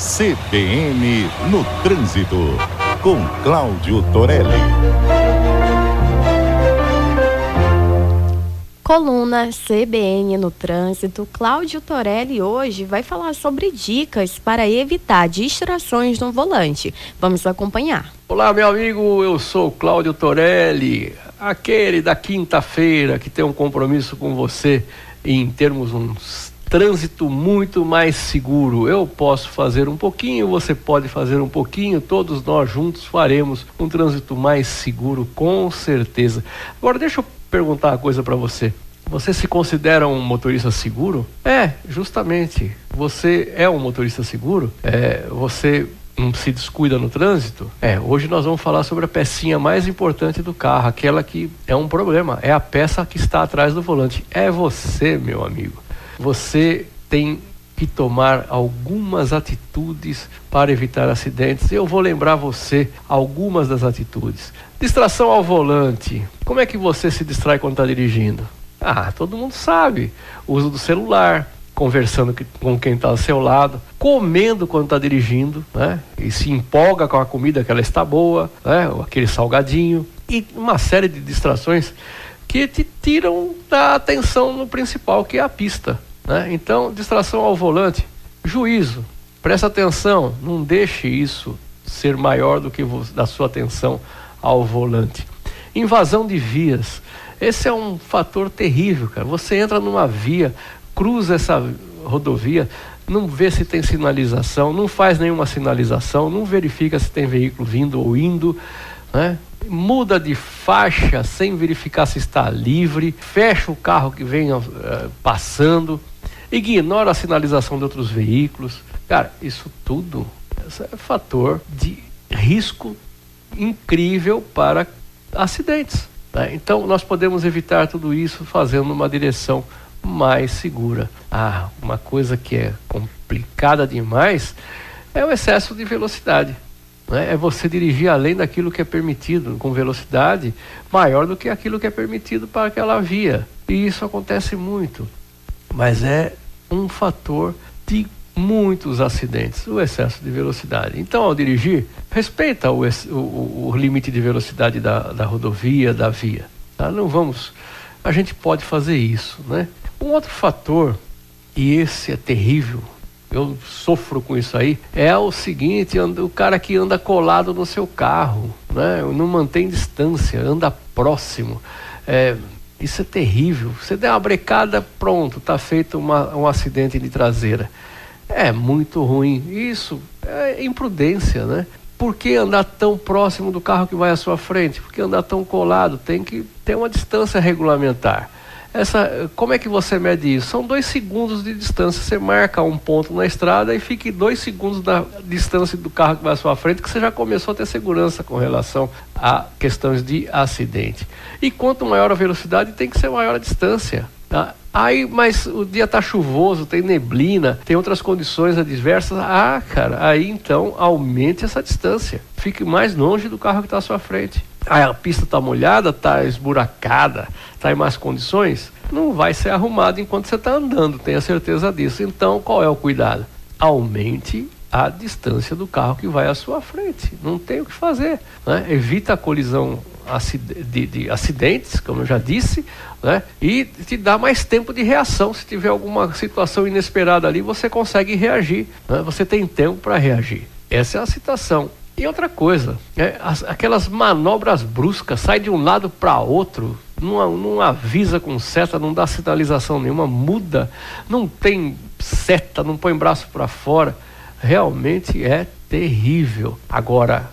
CBN no Trânsito, com Cláudio Torelli. Coluna CBN no Trânsito, Cláudio Torelli hoje vai falar sobre dicas para evitar distrações no volante. Vamos acompanhar. Olá, meu amigo, eu sou Cláudio Torelli, aquele da quinta-feira que tem um compromisso com você em termos um trânsito muito mais seguro. Eu posso fazer um pouquinho, você pode fazer um pouquinho, todos nós juntos faremos um trânsito mais seguro, com certeza. Agora deixa eu perguntar uma coisa para você. Você se considera um motorista seguro? Justamente. Você é um motorista seguro? Você não se descuida no trânsito? Hoje nós vamos falar sobre a pecinha mais importante do carro, aquela que é um problema, é a peça que está atrás do volante. É você, meu amigo. Você tem que tomar algumas atitudes para evitar acidentes. Eu vou lembrar você algumas das atitudes. Distração ao volante. Como é que você se distrai quando está dirigindo? Todo mundo sabe. Uso do celular, conversando com quem está ao seu lado, comendo quando está dirigindo, né? E se empolga com a comida que ela está boa, né? Aquele salgadinho. E uma série de distrações que te tiram da atenção no principal, que é a pista, né? Então, distração ao volante, juízo, presta atenção, não deixe isso ser maior do que da sua atenção ao volante. Invasão de vias, esse é um fator terrível, cara. Você entra numa via, cruza essa rodovia, não vê se tem sinalização, não faz nenhuma sinalização, não verifica se tem veículo vindo ou indo, né? Muda de faixa sem verificar se está livre, fecha o carro que vem passando, ignora a sinalização de outros veículos. Cara, isso tudo é fator de risco incrível para acidentes, né? Então nós podemos evitar tudo isso fazendo uma direção mais segura. Uma coisa que é complicada demais é o excesso de velocidade. É você dirigir além daquilo que é permitido, com velocidade maior do que aquilo que é permitido para aquela via. E isso acontece muito. Mas é um fator de muitos acidentes, o excesso de velocidade. Então, ao dirigir, respeita o limite de velocidade da rodovia, da via. Tá? A gente pode fazer isso, né? Um outro fator, e esse é terrível, eu sofro com isso aí, é o seguinte: o cara que anda colado no seu carro, né? Não mantém distância, anda próximo. Isso é terrível. Você der uma brecada, pronto, está feito um acidente de traseira. É muito ruim. Isso é imprudência, né? Por que andar tão próximo do carro que vai à sua frente? Por que andar tão colado? Tem que ter uma distância regulamentar. Como é que você mede isso? São 2 segundos de distância. Você marca um ponto na estrada e fique 2 segundos da distância do carro que vai à sua frente, que você já começou a ter segurança com relação a questões de acidente. E quanto maior a velocidade, tem que ser maior a distância, tá? Mas o dia está chuvoso, tem neblina, tem outras condições adversas. Aí então aumente essa distância. Fique mais longe do carro que está à sua frente. A pista está molhada, está esburacada, está em más condições, não vai ser arrumado enquanto você está andando, tenha certeza disso. Então, qual é o cuidado? Aumente a distância do carro que vai à sua frente. Não tem o que fazer, né? Evita a colisão de acidentes, como eu já disse, né? E te dá mais tempo de reação. Se tiver alguma situação inesperada ali, você consegue reagir, né? Você tem tempo para reagir. Essa é a situação. E outra coisa, aquelas manobras bruscas, sai de um lado para outro, não avisa com seta, não dá sinalização nenhuma, muda, não tem seta, não põe braço para fora. Realmente é terrível. Agora,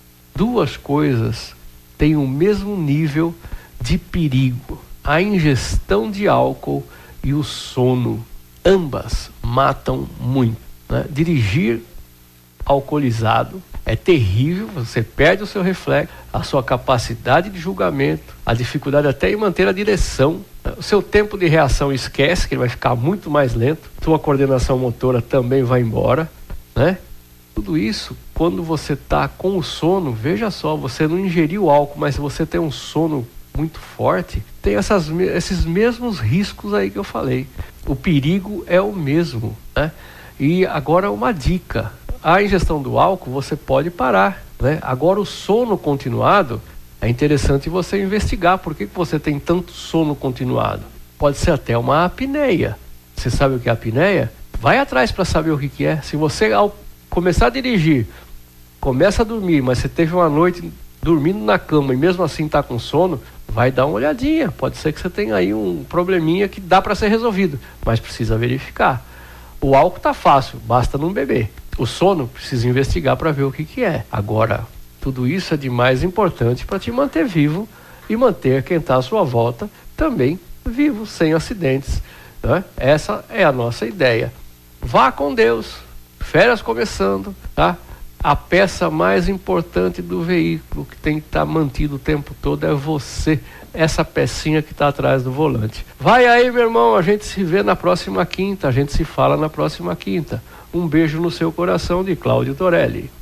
2 coisas têm o mesmo nível de perigo: a ingestão de álcool e o sono. Ambas matam muito, né? Dirigir alcoolizado é terrível, você perde o seu reflexo, a sua capacidade de julgamento, a dificuldade até em manter a direção. O seu tempo de reação esquece, que ele vai ficar muito mais lento, sua coordenação motora também vai embora, né? Tudo isso, quando você está com o sono, veja só, você não ingeriu álcool, mas se você tem um sono muito forte, tem esses mesmos riscos aí que eu falei. O perigo é o mesmo, né? E agora uma dica: a ingestão do álcool você pode parar, né? Agora, o sono continuado, é interessante você investigar por que você tem tanto sono continuado. Pode ser até uma apneia. Você sabe o que é apneia? Vai atrás para saber o que é. Se você, ao começar a dirigir, começa a dormir, mas você teve uma noite dormindo na cama e mesmo assim está com sono, vai dar uma olhadinha. Pode ser que você tenha aí um probleminha que dá para ser resolvido, mas precisa verificar. O álcool está fácil, basta não beber. O sono precisa investigar para ver o que é. Agora, tudo isso é de mais importante para te manter vivo e manter quem está à sua volta também vivo, sem acidentes, né? Essa é a nossa ideia. Vá com Deus. Férias começando, tá? A peça mais importante do veículo que tem que estar mantido o tempo todo é você, essa pecinha que está atrás do volante. Vai aí, meu irmão, a gente se vê na próxima quinta, a gente se fala na próxima quinta. Um beijo no seu coração, de Cláudio Torelli.